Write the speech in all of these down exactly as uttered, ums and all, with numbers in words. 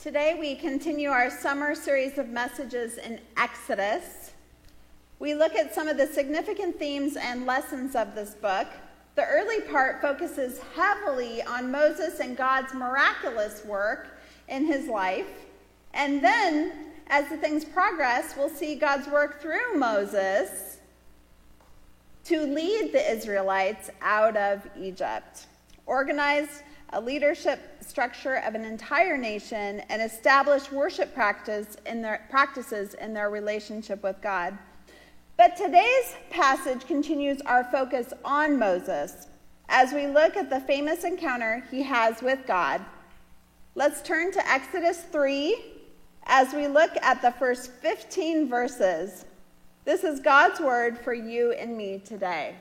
Today we continue our summer series of messages in Exodus. We look at some of the significant themes and lessons of this book. The early part focuses heavily on Moses and God's miraculous work in his life. And then, as the things progress, we'll see God's work through Moses to lead the Israelites out of Egypt, organize a leadership structure of an entire nation, and establish worship practice in their, practices in their relationship with God. But today's passage continues our focus on Moses as we look at the famous encounter he has with God. Let's turn to Exodus three as we look at the first fifteen verses. This is God's word for you and me today.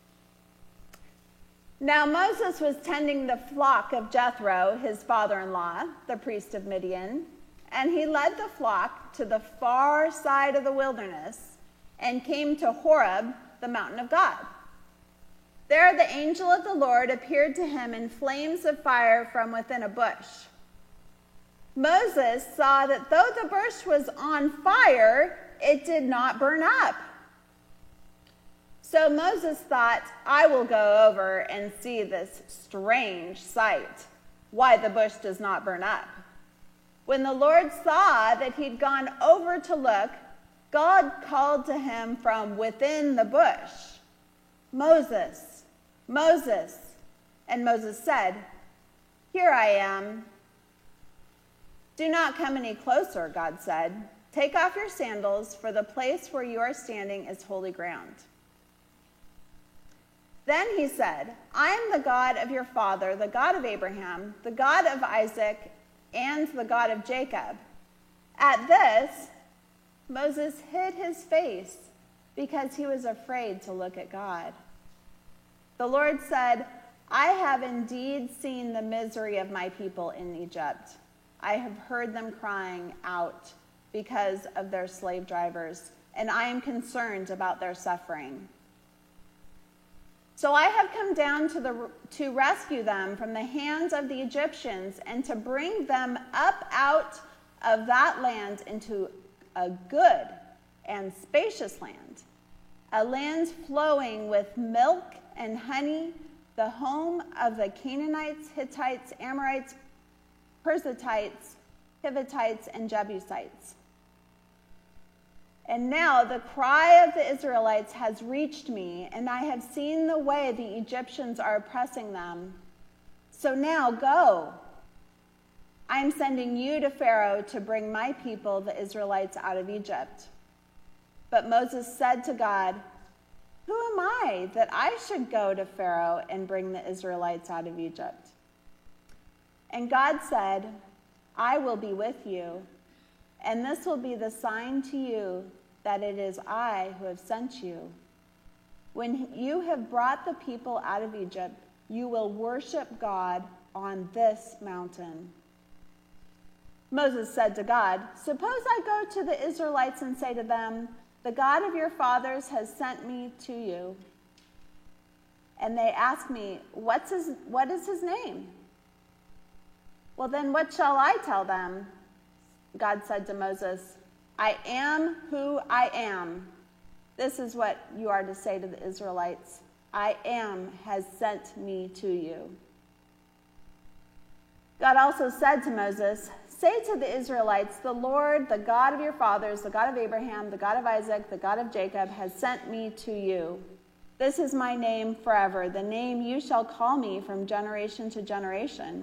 Now Moses was tending the flock of Jethro, his father-in-law, the priest of Midian, and he led the flock to the far side of the wilderness and came to Horeb, the mountain of God. There the angel of the Lord appeared to him in flames of fire from within a bush. Moses saw that though the bush was on fire, it did not burn up. So Moses thought, I will go over and see this strange sight, why the bush does not burn up. When the Lord saw that he'd gone over to look, God called to him from within the bush, Moses, Moses. And Moses said, Here I am. Do not come any closer, God said. Take off your sandals, for the place where you are standing is holy ground. Then he said, I am the God of your father, the God of Abraham, the God of Isaac, and the God of Jacob. At this, Moses hid his face because he was afraid to look at God. The Lord said, I have indeed seen the misery of my people in Egypt. I have heard them crying out because of their slave drivers, and I am concerned about their suffering. So I have come down to, the, to rescue them from the hands of the Egyptians and to bring them up out of that land into a good and spacious land, a land flowing with milk and honey, the home of the Canaanites, Hittites, Amorites, Perizzites, Hivites, and Jebusites. And now the cry of the Israelites has reached me, and I have seen the way the Egyptians are oppressing them. So now go. I am sending you to Pharaoh to bring my people, the Israelites, out of Egypt. But Moses said to God, Who am I that I should go to Pharaoh and bring the Israelites out of Egypt? And God said, I will be with you, and this will be the sign to you that it is I who have sent you. When you have brought the people out of Egypt, you will worship God on this mountain. Moses said to God, Suppose I go to the Israelites and say to them, The God of your fathers has sent me to you. And they ask me, What's his, what is his name? Well, then what shall I tell them? God said to Moses, I am who I am. This is what you are to say to the Israelites. I am has sent me to you. God also said to Moses, Say to the Israelites, the Lord, the God of your fathers, the God of Abraham, the God of Isaac, the God of Jacob, has sent me to you. This is my name forever, the name you shall call me from generation to generation.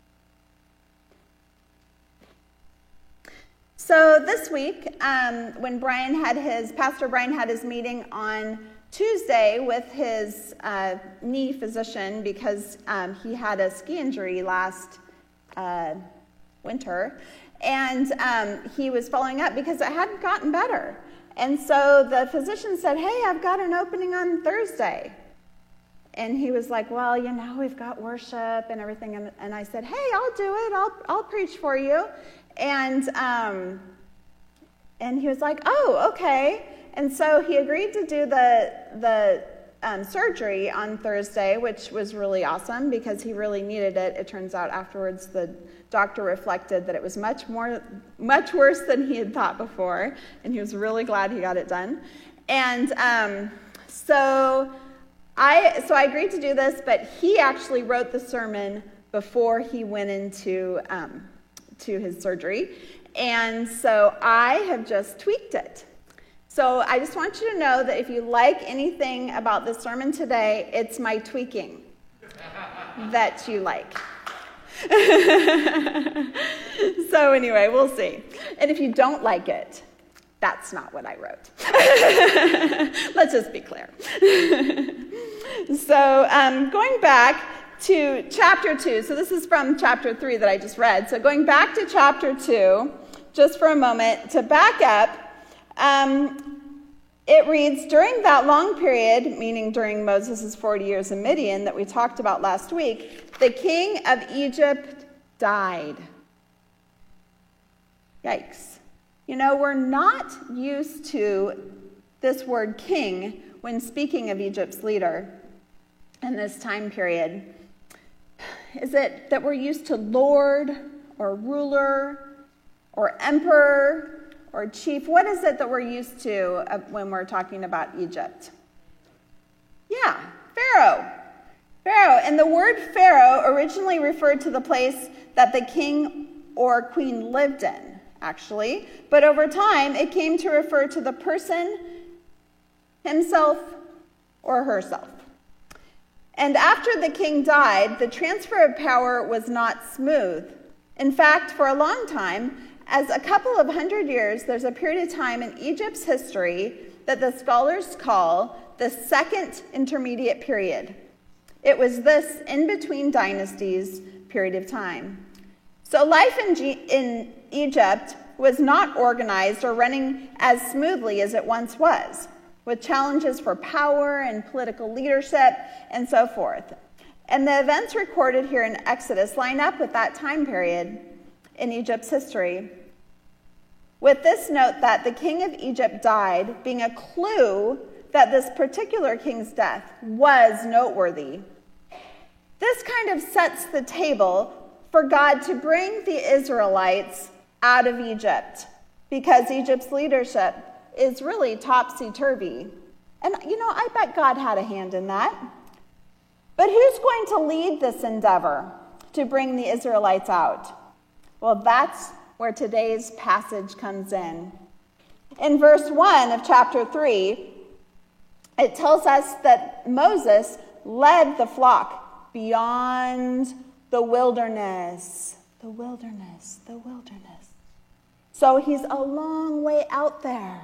So this week, um, when Brian had his, Pastor Brian had his meeting on Tuesday with his uh, knee physician because um, he had a ski injury last uh, winter, and um, he was following up because it hadn't gotten better. And so the physician said, Hey, I've got an opening on Thursday. And he was like, Well, you know, we've got worship and everything. And, and I said, Hey, I'll do it. I'll I'll preach for you. And um, and he was like, oh, okay. And so he agreed to do the the um, surgery on Thursday, which was really awesome because he really needed it. It turns out afterwards the doctor reflected that it was much more, much worse than he had thought before, and he was really glad he got it done. And um, so I, so I agreed to do this, but he actually wrote the sermon before he went into um, to his surgery, and so I have just tweaked it. So I just want you to know that if you like anything about the sermon today, it's my tweaking that you like. So anyway, we'll see. And if you don't like it, that's not what I wrote. Let's just be clear. So um, going back to chapter two. So this is from chapter three that I just read. So going back to chapter two, just for a moment, to back up, um, it reads, during that long period, meaning during Moses' forty years in Midian that we talked about last week, the king of Egypt died. Yikes. You know, we're not used to this word king when speaking of Egypt's leader in this time period. Is it that we're used to lord or ruler or emperor or chief? What is it that we're used to when we're talking about Egypt? Yeah, Pharaoh. Pharaoh. And the word Pharaoh originally referred to the place that the king or queen lived in, actually. But over time, it came to refer to the person, himself, or herself. And after the king died, the transfer of power was not smooth. In fact, for a long time, as a couple of hundred years, there's a period of time in Egypt's history that the scholars call the Second Intermediate Period. It was this in-between dynasties period of time. So life in, G- in Egypt was not organized or running as smoothly as it once was, with challenges for power and political leadership and so forth. And the events recorded here in Exodus line up with that time period in Egypt's history, with this note that the king of Egypt died being a clue that this particular king's death was noteworthy. This kind of sets the table for God to bring the Israelites out of Egypt, because Egypt's leadership is really topsy-turvy. And, you know, I bet God had a hand in that. But who's going to lead this endeavor to bring the Israelites out? Well, that's where today's passage comes in. In verse one of chapter three, it tells us that Moses led the flock beyond the wilderness. The wilderness, the wilderness. So he's a long way out there.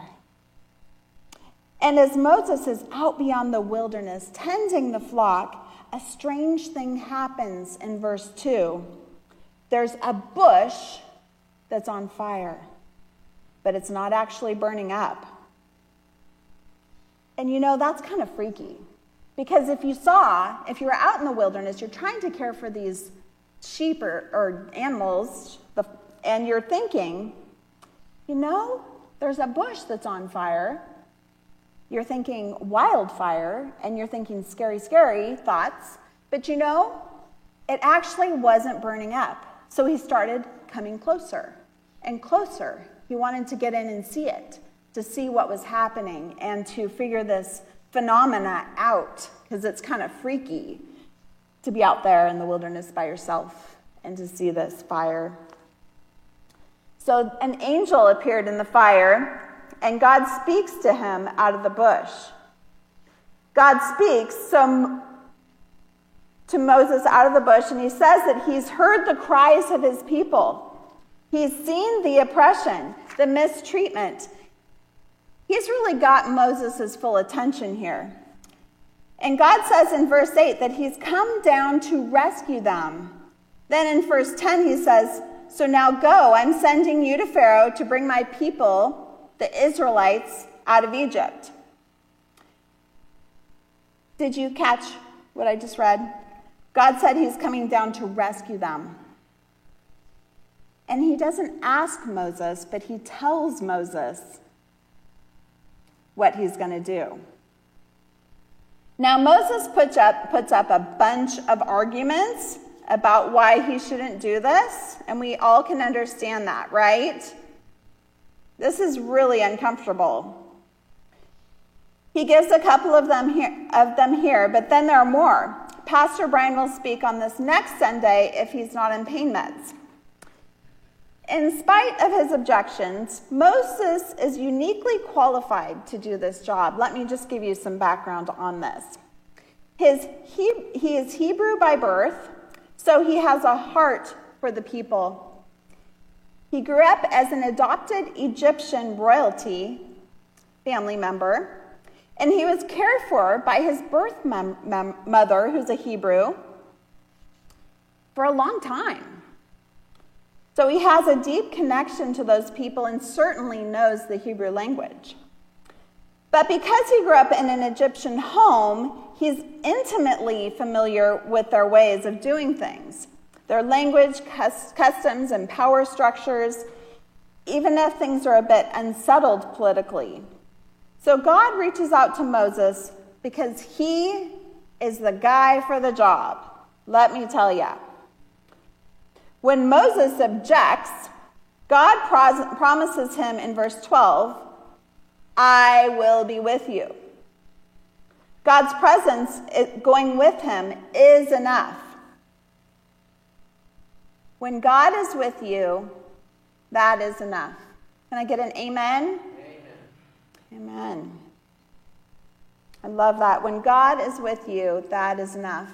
And as Moses is out beyond the wilderness, tending the flock, a strange thing happens in verse two. There's a bush that's on fire, but it's not actually burning up. And you know, that's kind of freaky. Because if you saw, if you were out in the wilderness, you're trying to care for these sheep or, or animals, and you're thinking, you know, there's a bush that's on fire. You're thinking wildfire, and you're thinking scary, scary thoughts. But you know, it actually wasn't burning up. So he started coming closer and closer. He wanted to get in and see it, to see what was happening, and to figure this phenomena out, because it's kind of freaky to be out there in the wilderness by yourself and to see this fire. So an angel appeared in the fire, and God speaks to him out of the bush. God speaks so, to Moses out of the bush, and he says that he's heard the cries of his people. He's seen the oppression, the mistreatment. He's really got Moses' full attention here. And God says in verse eight that he's come down to rescue them. Then in verse ten he says, so now go, I'm sending you to Pharaoh to bring my people, the Israelites, out of Egypt. Did you catch what I just read? God said he's coming down to rescue them. And he doesn't ask Moses, but he tells Moses what he's going to do. Now, Moses puts up, puts up a bunch of arguments about why he shouldn't do this, and we all can understand that, right? This is really uncomfortable. He gives a couple of them here, of them here, but then there are more. Pastor Brian will speak on this next Sunday if he's not in pain meds. In spite of his objections, Moses is uniquely qualified to do this job. Let me just give you some background on this. His, he, he is Hebrew by birth, so he has a heart for the people. He grew up as an adopted Egyptian royalty family member, and he was cared for by his birth mem- mem- mother, who's a Hebrew, for a long time. So he has a deep connection to those people and certainly knows the Hebrew language. But because he grew up in an Egyptian home, he's intimately familiar with their ways of doing things, their language, customs, and power structures, even if things are a bit unsettled politically. So God reaches out to Moses because he is the guy for the job. Let me tell you. When Moses objects, God pros- promises him in verse twelve, I will be with you. God's presence going with him is enough. When God is with you, that is enough. Can I get an amen? Amen. Amen. I love that. When God is with you, that is enough.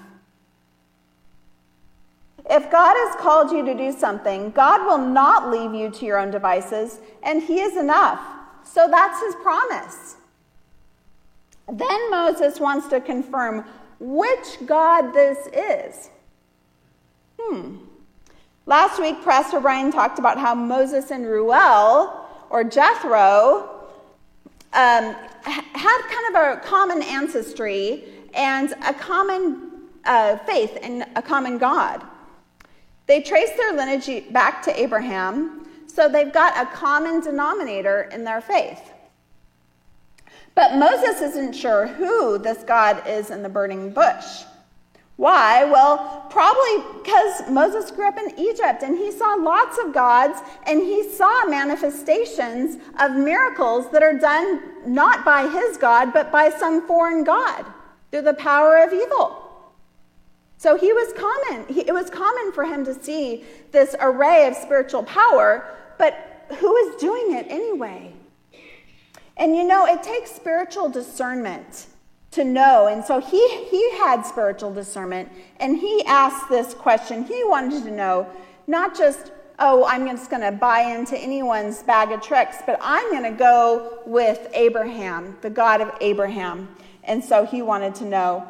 If God has called you to do something, God will not leave you to your own devices, and he is enough. So that's his promise. Then Moses wants to confirm which God this is. Hmm. Last week, Pastor Brian talked about how Moses and Reuel, or Jethro, um, had kind of a common ancestry and a common uh, faith in a common God. They trace their lineage back to Abraham, so they've got a common denominator in their faith. But Moses isn't sure who this God is in the burning bush. Why? Well, probably because Moses grew up in Egypt and he saw lots of gods and he saw manifestations of miracles that are done not by his God, but by some foreign god through the power of evil. So he was common. He, it was common for him to see this array of spiritual power, but who is doing it anyway? And you know, it takes spiritual discernment to know. And so he, he had spiritual discernment, and he asked this question. He wanted to know, not just, oh, I'm just going to buy into anyone's bag of tricks, but I'm going to go with Abraham, the God of Abraham. And so he wanted to know.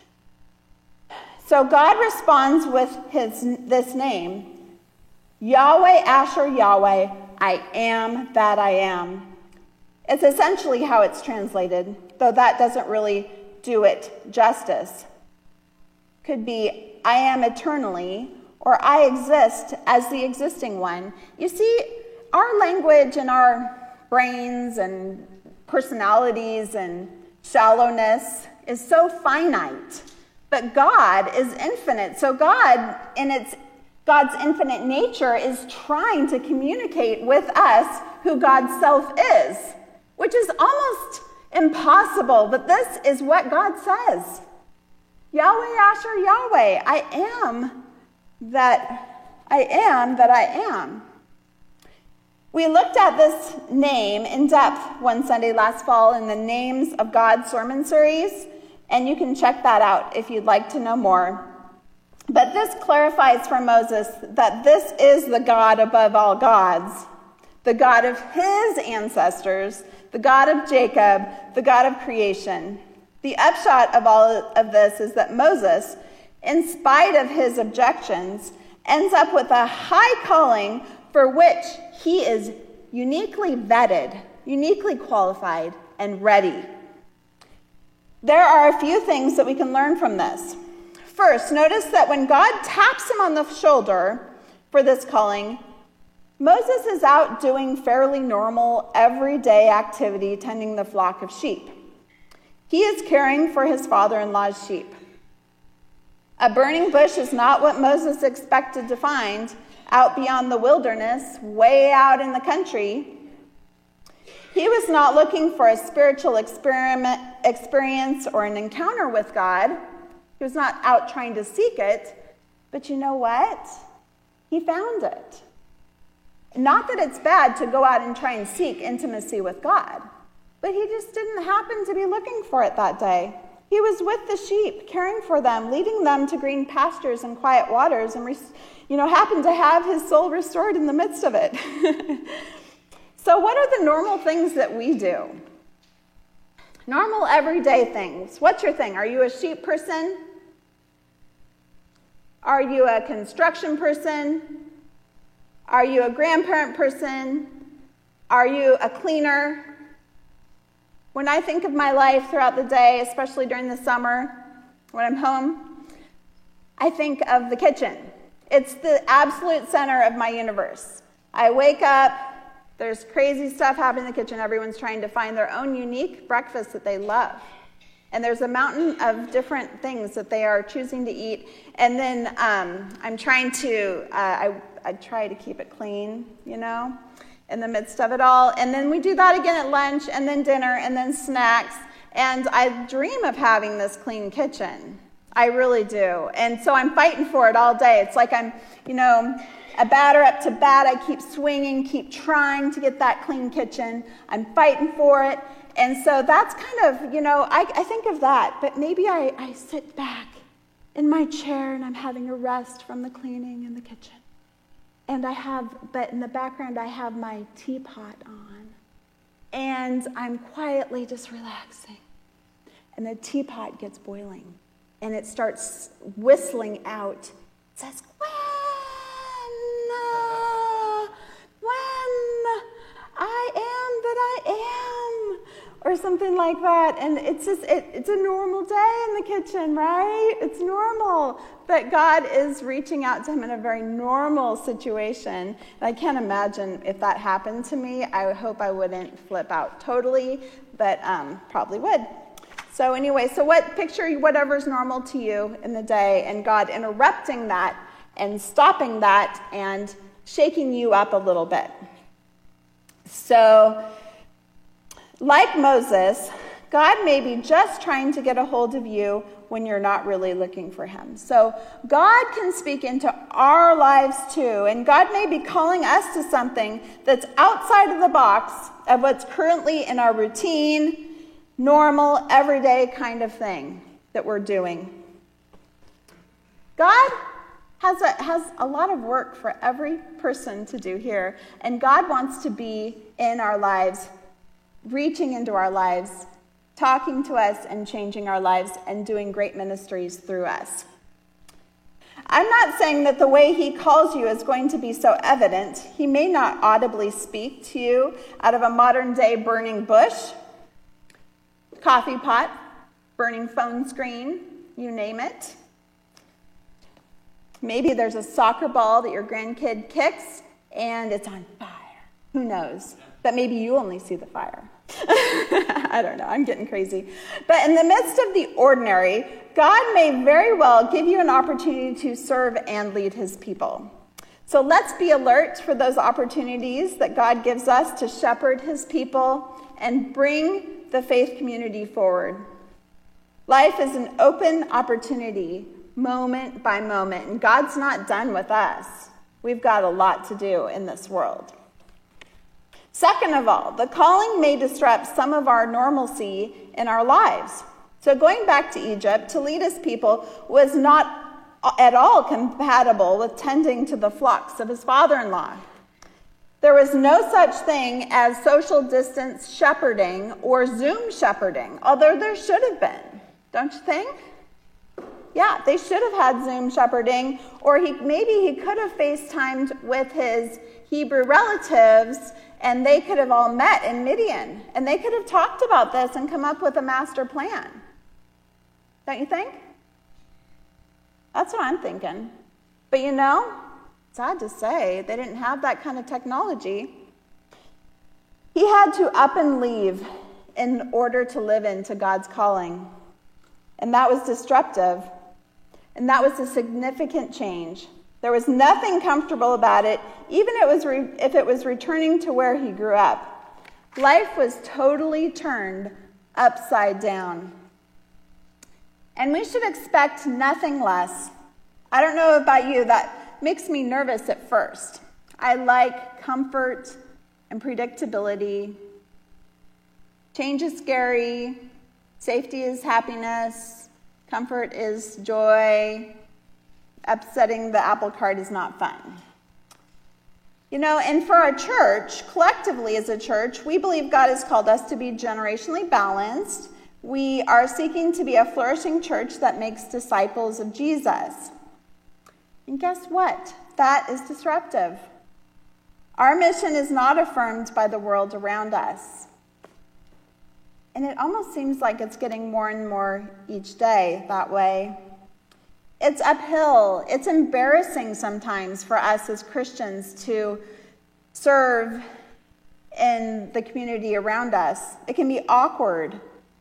So God responds with his this name, Yahweh Asher Yahweh, I am that I am. It's essentially how it's translated, though that doesn't really do it justice. Could be, I am eternally, or I exist as the existing one. You see, our language and our brains and personalities and shallowness is so finite. But God is infinite. So God, in its God's infinite nature, is trying to communicate with us who God's self is, which is almost impossible. But this is what God says. Yahweh Asher Yahweh, I am that I am that I am. We looked at this name in depth one Sunday last fall in the Names of God sermon series. And you can check that out if you'd like to know more. But this clarifies for Moses that this is the God above all gods, the God of his ancestors, the God of Jacob, the God of creation. The upshot of all of this is that Moses, in spite of his objections, ends up with a high calling for which he is uniquely vetted, uniquely qualified, and ready. There are a few things that we can learn from this. First, notice that when God taps him on the shoulder for this calling, Moses is out doing fairly normal, everyday activity, tending the flock of sheep. He is caring for his father-in-law's sheep. A burning bush is not what Moses expected to find out beyond the wilderness, way out in the country. He was not looking for a spiritual experiment, experience or an encounter with God. He was not out trying to seek it. But you know what? He found it. Not that it's bad to go out and try and seek intimacy with God, but he just didn't happen to be looking for it that day. He was with the sheep, caring for them, leading them to green pastures and quiet waters, and you know, happened to have his soul restored in the midst of it. So what are the normal things that we do? Normal everyday things. What's your thing? Are you a sheep person? Are you a construction person? Are you a grandparent person? Are you a cleaner? When I think of my life throughout the day, especially during the summer, when I'm home, I think of the kitchen. It's the absolute center of my universe. I wake up, there's crazy stuff happening in the kitchen. Everyone's trying to find their own unique breakfast that they love. And there's a mountain of different things that they are choosing to eat. And then um, I'm trying to, uh, I, I try to keep it clean, you know, in the midst of it all. And then we do that again at lunch, and then dinner, and then snacks. And I dream of having this clean kitchen. I really do. And so I'm fighting for it all day. It's like I'm, you know, a batter up to bat. I keep swinging, keep trying to get that clean kitchen. I'm fighting for it. And so that's kind of, you know, I, I think of that. But maybe I, I sit back in my chair and I'm having a rest from the cleaning in the kitchen. And I have, but in the background, I have my teapot on. And I'm quietly just relaxing. And the teapot gets boiling. And it starts whistling out. It says, when, uh, when I am that I am. Or something like that. And it's just, it, it's a normal day in the kitchen, right? It's normal. But God is reaching out to him in a very normal situation. And I can't imagine if that happened to me. I hope I wouldn't flip out totally, but um, probably would. So anyway, so what picture whatever's normal to you in the day, and God interrupting that and stopping that and shaking you up a little bit. So, like Moses, God may be just trying to get a hold of you when you're not really looking for him. So God can speak into our lives too, and God may be calling us to something that's outside of the box of what's currently in our routine, normal, everyday kind of thing that we're doing. God has a, has a lot of work for every person to do here, and God wants to be in our lives, reaching into our lives, talking to us and changing our lives and doing great ministries through us. I'm not saying that the way he calls you is going to be so evident. He may not audibly speak to you out of a modern day burning bush, coffee pot, burning phone screen, you name it. Maybe there's a soccer ball that your grandkid kicks and it's on fire. Who knows? But maybe you only see the fire. I don't know. I'm getting crazy. But in the midst of the ordinary, God may very well give you an opportunity to serve and lead his people. So let's be alert for those opportunities that God gives us to shepherd his people and bring the faith community forward. Life is an open opportunity, moment by moment, and God's not done with us. We've got a lot to do in this world. Second of all, the calling may disrupt some of our normalcy in our lives. So going back to Egypt to lead his people was not at all compatible with tending to the flocks of his father-in-law. There was no such thing as social distance shepherding or Zoom shepherding, although there should have been, don't you think? Yeah, they should have had Zoom shepherding, or he maybe he could have FaceTimed with his Hebrew relatives, and they could have all met in Midian, and they could have talked about this and come up with a master plan. Don't you think? That's what I'm thinking. But you know, sad to say, they didn't have that kind of technology. He had to up and leave in order to live into God's calling. And that was disruptive. And that was a significant change. There was nothing comfortable about it, even if it was, re- if it was returning to where he grew up. Life was totally turned upside down. And we should expect nothing less. I don't know about you, that makes me nervous at first. I like comfort and predictability. Change is scary. Safety is happiness. Comfort is joy. Upsetting the apple cart is not fun. You know, and for our church, collectively as a church, we believe God has called us to be generationally balanced. We are seeking to be a flourishing church that makes disciples of Jesus. And guess what? That is disruptive. Our mission is not affirmed by the world around us. And it almost seems like it's getting more and more each day that way. It's uphill. It's embarrassing sometimes for us as Christians to serve in the community around us. It can be awkward.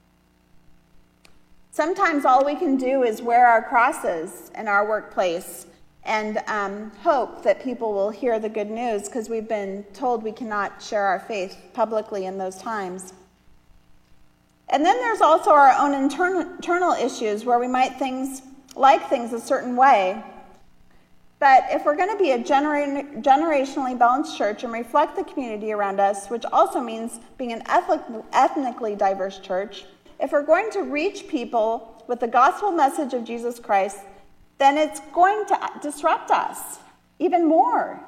Sometimes all we can do is wear our crosses in our workplace and um, hope that people will hear the good news, because we've been told we cannot share our faith publicly in those times. And then there's also our own internal, internal issues where we might things like things a certain way. But if we're going to be a gener- generationally balanced church and reflect the community around us, which also means being an ethnic, ethnically diverse church, if we're going to reach people with the gospel message of Jesus Christ, then it's going to disrupt us even more.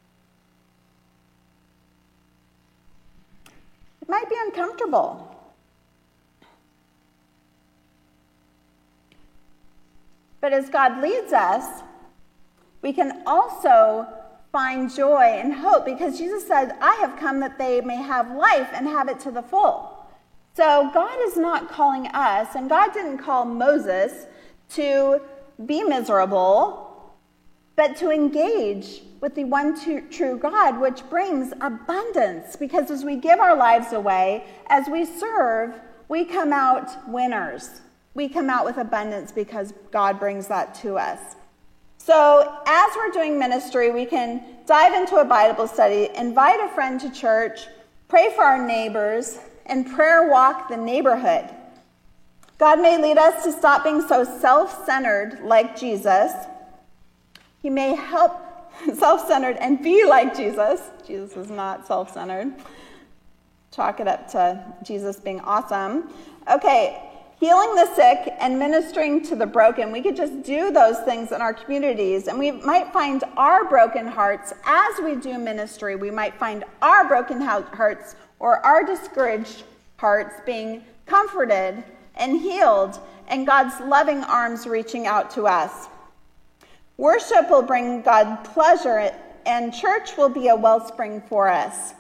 It might be uncomfortable. But as God leads us, we can also find joy and hope, because Jesus said, I have come that they may have life and have it to the full. So God is not calling us, and God didn't call Moses to be miserable, but to engage with the one true God, which brings abundance. Because as we give our lives away, as we serve, we come out winners. We come out with abundance because God brings that to us. So as we're doing ministry, we can dive into a Bible study, invite a friend to church, pray for our neighbors, and prayer walk the neighborhood. God may lead us to stop being so self-centered like Jesus. He may help self-centered and be like Jesus. Jesus is not self-centered. Chalk it up to Jesus being awesome. Okay. Healing the sick and ministering to the broken. We could just do those things in our communities, and we might find our broken hearts as we do ministry. We might find our broken hearts or our discouraged hearts being comforted and healed, and God's loving arms reaching out to us. Worship will bring God pleasure, and church will be a wellspring for us.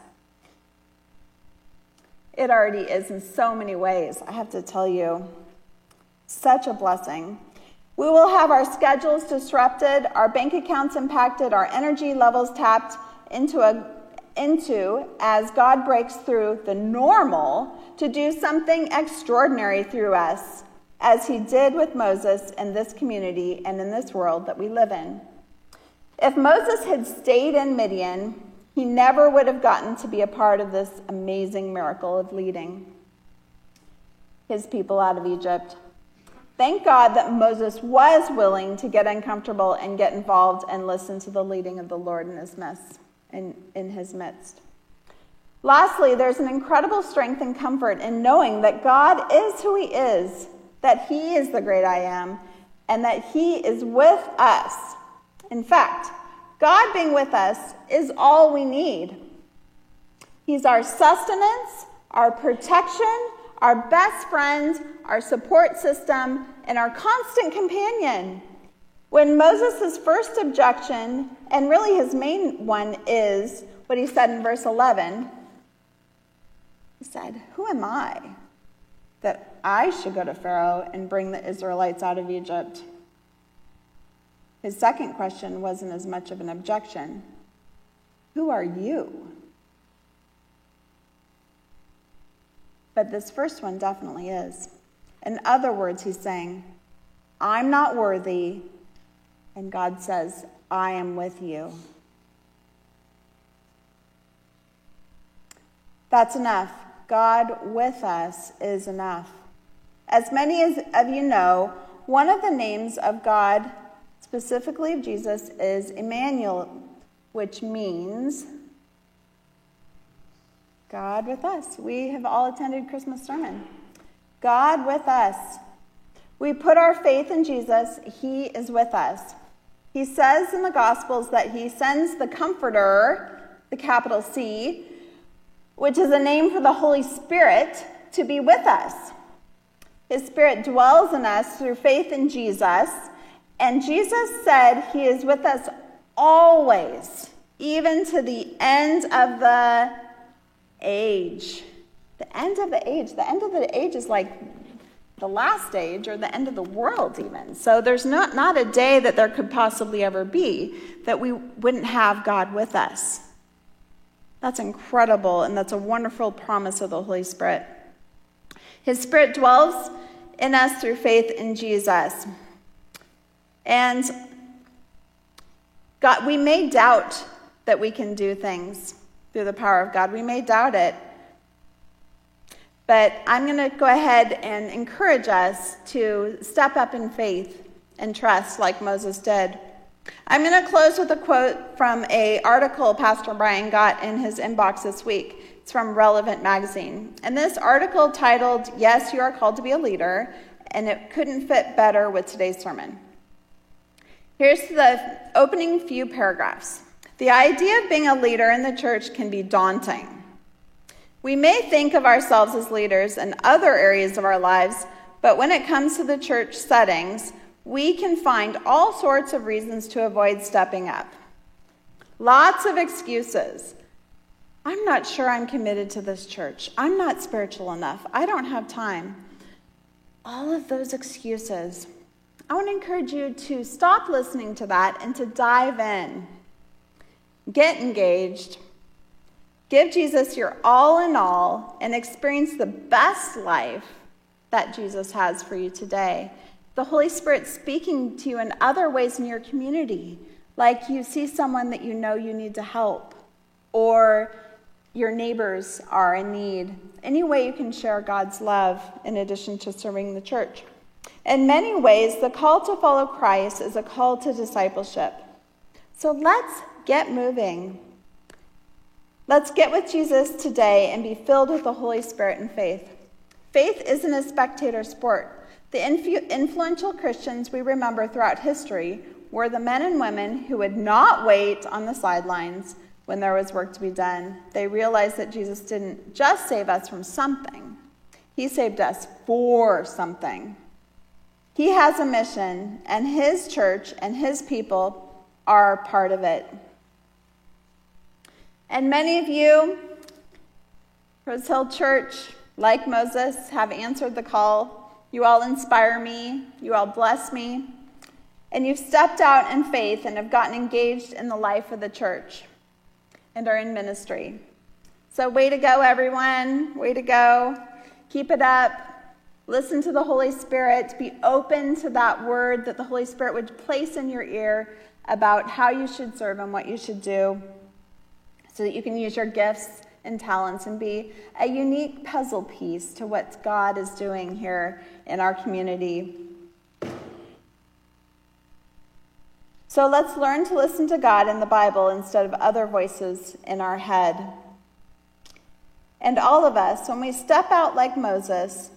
It already is in so many ways, I have to tell you. Such a blessing. We will have our schedules disrupted, our bank accounts impacted, our energy levels tapped into, a, into as God breaks through the normal to do something extraordinary through us, as he did with Moses in this community and in this world that we live in. If Moses had stayed in Midian, he never would have gotten to be a part of this amazing miracle of leading his people out of Egypt. Thank God that Moses was willing to get uncomfortable and get involved and listen to the leading of the Lord in his midst. In, in his midst. Lastly, there's an incredible strength and comfort in knowing that God is who he is, that he is the great I am, and that he is with us. In fact, God being with us is all we need. He's our sustenance, our protection, our best friend, our support system, and our constant companion. When Moses' first objection, and really his main one, is what he said in verse eleven, he said, "Who am I that I should go to Pharaoh and bring the Israelites out of Egypt?" His second question wasn't as much of an objection. Who are you? But this first one definitely is. In other words, he's saying, I'm not worthy. And God says, I am with you. That's enough. God with us is enough. As many as of you know, one of the names of God, specifically of Jesus, is Emmanuel, which means God with us. We have all attended Christmas sermon. God with us. We put our faith in Jesus. He is with us. He says in the Gospels that he sends the Comforter, the capital C, which is a name for the Holy Spirit, to be with us. His Spirit dwells in us through faith in Jesus, and Jesus said he is with us always, even to the end of the age. The end of the age. The end of the age is like the last age or the end of the world even. So there's not, not a day that there could possibly ever be that we wouldn't have God with us. That's incredible, and that's a wonderful promise of the Holy Spirit. His Spirit dwells in us through faith in Jesus. And God, we may doubt that we can do things through the power of God. We may doubt it. But I'm going to go ahead and encourage us to step up in faith and trust like Moses did. I'm going to close with a quote from an article Pastor Brian got in his inbox this week. It's from Relevant Magazine. And this article titled, Yes, You Are Called to Be a Leader, and it couldn't fit better with today's sermon. Here's the opening few paragraphs. The idea of being a leader in the church can be daunting. We may think of ourselves as leaders in other areas of our lives, but when it comes to the church settings, we can find all sorts of reasons to avoid stepping up. Lots of excuses. I'm not sure I'm committed to this church. I'm not spiritual enough. I don't have time. All of those excuses. I want to encourage you to stop listening to that and to dive in. Get engaged. Give Jesus your all in all and experience the best life that Jesus has for you today. The Holy Spirit speaking to you in other ways in your community, like you see someone that you know you need to help, or your neighbors are in need. Any way you can share God's love in addition to serving the church. In many ways, the call to follow Christ is a call to discipleship. So let's get moving. Let's get with Jesus today and be filled with the Holy Spirit and faith. Faith isn't a spectator sport. The influ- influential Christians we remember throughout history were the men and women who would not wait on the sidelines when there was work to be done. They realized that Jesus didn't just save us from something. He saved us for something. He has a mission, and his church and his people are part of it. And many of you, Rose Hill Church, like Moses, have answered the call. You all inspire me. You all bless me. And you've stepped out in faith and have gotten engaged in the life of the church and are in ministry. So way to go, everyone. Way to go. Keep it up. Listen to the Holy Spirit. Be open to that word that the Holy Spirit would place in your ear about how you should serve and what you should do, so that you can use your gifts and talents and be a unique puzzle piece to what God is doing here in our community. So let's learn to listen to God in the Bible instead of other voices in our head. And all of us, when we step out like Moses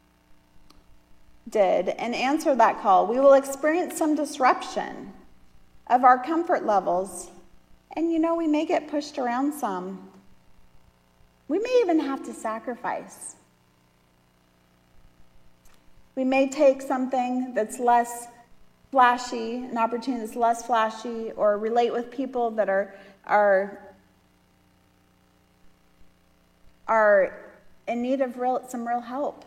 did and answer that call, we will experience some disruption of our comfort levels. And you know, we may get pushed around some. We may even have to sacrifice. We may take something that's less flashy, an opportunity that's less flashy, or relate with people that are are are in need of real, some real help.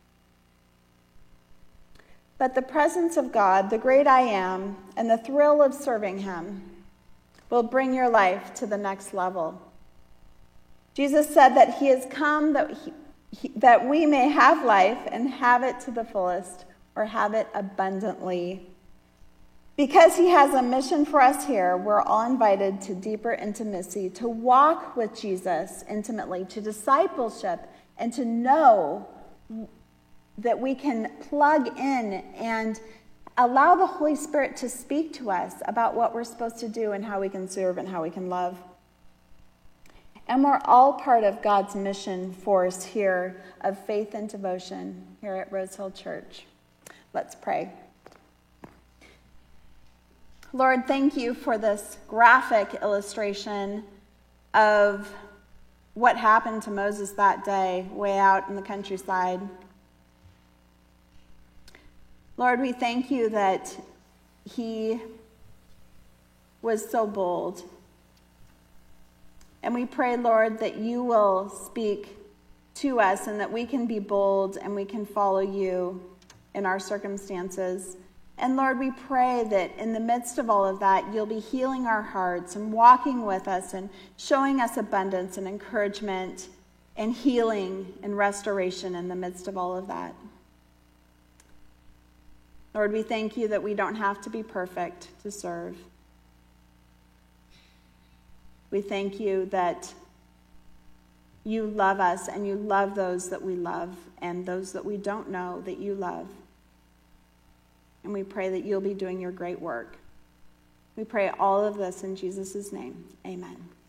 But the presence of God, the great I am, and the thrill of serving him will bring your life to the next level. Jesus said that he has come that, he, he, that we may have life and have it to the fullest. or have it abundantly. Because he has a mission for us here, we're all invited to deeper intimacy, to walk with Jesus intimately, to discipleship, and to know that we can plug in and allow the Holy Spirit to speak to us about what we're supposed to do and how we can serve and how we can love. And we're all part of God's mission force here of faith and devotion here at Rose Hill Church. Let's pray. Lord, thank you for this graphic illustration of what happened to Moses that day way out in the countryside. Lord, we thank you that he was so bold. And we pray, Lord, that you will speak to us and that we can be bold and we can follow you in our circumstances. And Lord, we pray that in the midst of all of that, you'll be healing our hearts and walking with us and showing us abundance and encouragement and healing and restoration in the midst of all of that. Lord, we thank you that we don't have to be perfect to serve. We thank you that you love us and you love those that we love and those that we don't know that you love. And we pray that you'll be doing your great work. We pray all of this in Jesus' name. Amen.